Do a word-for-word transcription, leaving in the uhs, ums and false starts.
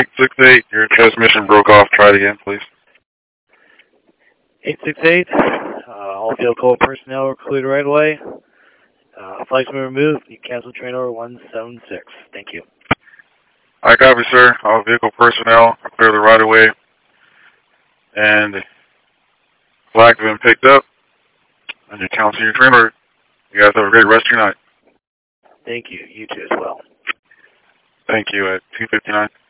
eight six eight, your transmission broke off. Try it again, please. eight six eight, uh, all vehicle personnel are cleared right away. Uh, flags been removed. You cancel train order one seven six. Thank you. I copy, sir. All vehicle personnel are clear the right of way. And flags have been picked up. And you're canceling your train order. You guys have a great rest of your night. Thank you. You too as well. Thank you at two fifty-nine.